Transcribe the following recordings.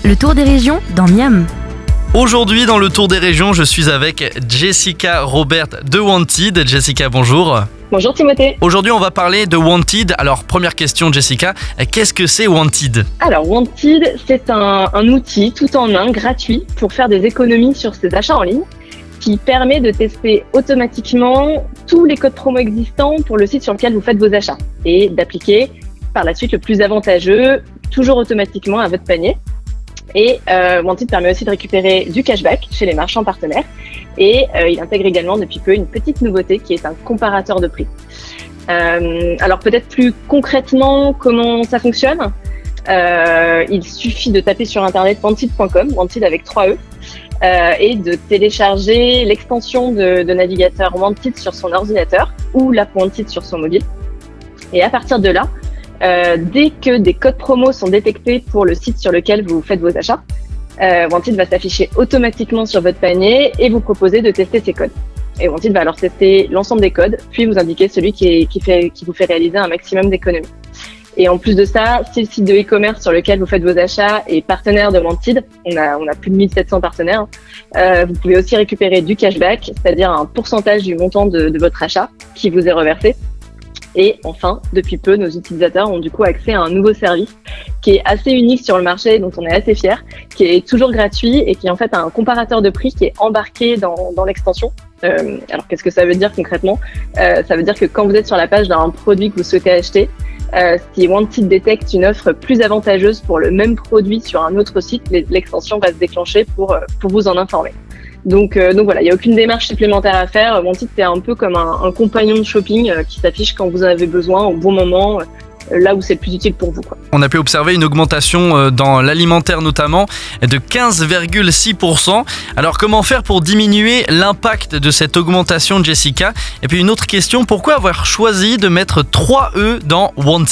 Le tour des régions dans Miam. Aujourd'hui, dans le tour des régions, je suis avec Jessica Robert de Wanted. Jessica, bonjour. Bonjour Timothée. Aujourd'hui, on va parler de Wanted. Alors, première question, Jessica, qu'est-ce que c'est Wanted ? Alors Wanted, c'est un outil tout en un gratuit pour faire des économies sur ses achats en ligne qui permet de tester automatiquement tous les codes promo existants pour le site sur lequel vous faites vos achats et d'appliquer par la suite le plus avantageux, toujours automatiquement à votre panier. Et Wanted permet aussi de récupérer du cashback chez les marchands partenaires et il intègre également depuis peu une petite nouveauté qui est un comparateur de prix. Alors peut-être plus concrètement comment ça fonctionne. Il suffit de taper sur internet wanted.com, Wanted avec 3 E, et de télécharger l'extension de navigateur Wanted sur son ordinateur ou l'app Wanted sur son mobile. Et à partir de là, dès que des codes promo sont détectés pour le site sur lequel vous faites vos achats, Wanted va s'afficher automatiquement sur votre panier et vous proposer de tester ces codes. Et Wanted va alors tester l'ensemble des codes, puis vous indiquer celui qui vous fait réaliser un maximum d'économies. Et en plus de ça, si le site de e-commerce sur lequel vous faites vos achats est partenaire de Wanted, on a plus de 1700 partenaires, vous pouvez aussi récupérer du cashback, c'est-à-dire un pourcentage du montant de votre achat qui vous est reversé. Et enfin, depuis peu, nos utilisateurs ont du coup accès à un nouveau service qui est assez unique sur le marché, dont on est assez fier, qui est toujours gratuit et qui est en fait un comparateur de prix qui est embarqué dans l'extension. Alors qu'est-ce que ça veut dire concrètement ? Ça veut dire que quand vous êtes sur la page d'un produit que vous souhaitez acheter, si Wanted détecte une offre plus avantageuse pour le même produit sur un autre site, l'extension va se déclencher pour vous en informer. Donc voilà, il n'y a aucune démarche supplémentaire à faire. Wanted, c'est un peu comme un compagnon de shopping qui s'affiche quand vous en avez besoin, au bon moment, là où c'est le plus utile pour vous, quoi. On a pu observer une augmentation dans l'alimentaire notamment de 15,6%. Alors comment faire pour diminuer l'impact de cette augmentation, Jessica ? Et puis une autre question, pourquoi avoir choisi de mettre 3 E dans Wanted ?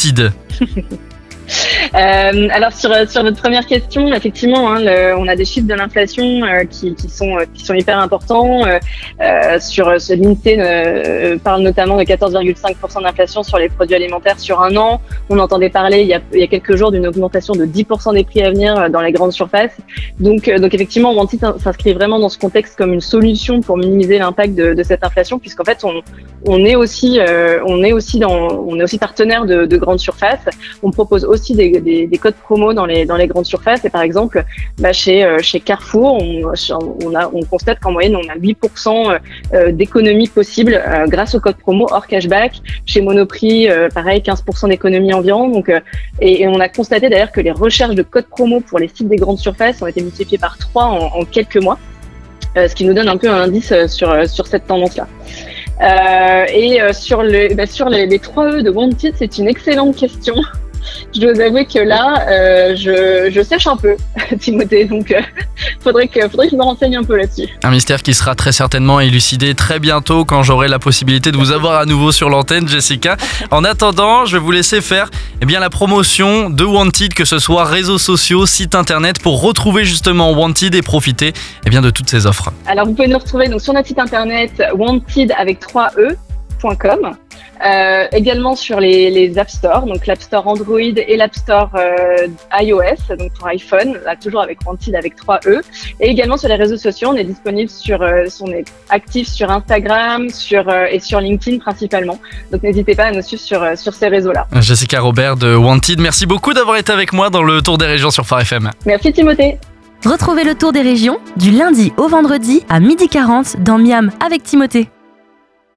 Alors sur votre première question, effectivement, on a des chiffres de l'inflation qui sont hyper importants. Sur l'INSEE parle notamment de 14,5% d'inflation sur les produits alimentaires sur un an. On entendait parler il y a quelques jours d'une augmentation de 10% des prix à venir dans les grandes surfaces. Donc effectivement, Wanted s'inscrit vraiment dans ce contexte comme une solution pour minimiser l'impact de cette inflation, puisqu'en fait on est aussi partenaire de grandes surfaces. On propose aussi des codes promo dans les grandes surfaces, et par exemple chez Carrefour on constate qu'en moyenne on a 8% d'économie possible grâce au code promo hors cashback. Chez Monoprix pareil, 15% d'économie environ. Donc et on a constaté d'ailleurs que les recherches de codes promo pour les sites des grandes surfaces ont été multipliées par 3 en quelques mois, ce qui nous donne un peu un indice sur cette tendance là. Sur les 3 E de Wanted, c'est une excellente question. Je dois avouer que là, je sèche un peu, Timothée, donc faudrait que je me renseigne un peu là-dessus. Un mystère qui sera très certainement élucidé très bientôt quand j'aurai la possibilité de vous avoir à nouveau sur l'antenne, Jessica. En attendant, je vais vous laisser faire la promotion de Wanted, que ce soit réseaux sociaux, site internet, pour retrouver justement Wanted et profiter de toutes ces offres. Alors vous pouvez nous retrouver donc sur notre site internet wanted avec 3 E.com. Également sur les App Store, donc l'App Store Android et l'App Store iOS, donc pour iPhone, là toujours avec Wanted avec 3 E. Et également sur les réseaux sociaux, on est disponible on est actif sur Instagram, et sur LinkedIn principalement. Donc n'hésitez pas à nous suivre sur ces réseaux-là. Jessica Robert de Wanted, merci beaucoup d'avoir été avec moi dans le Tour des régions sur Phare FM. Merci Timothée. Retrouvez le tour des régions du lundi au vendredi à 12h40 dans Miam avec Timothée.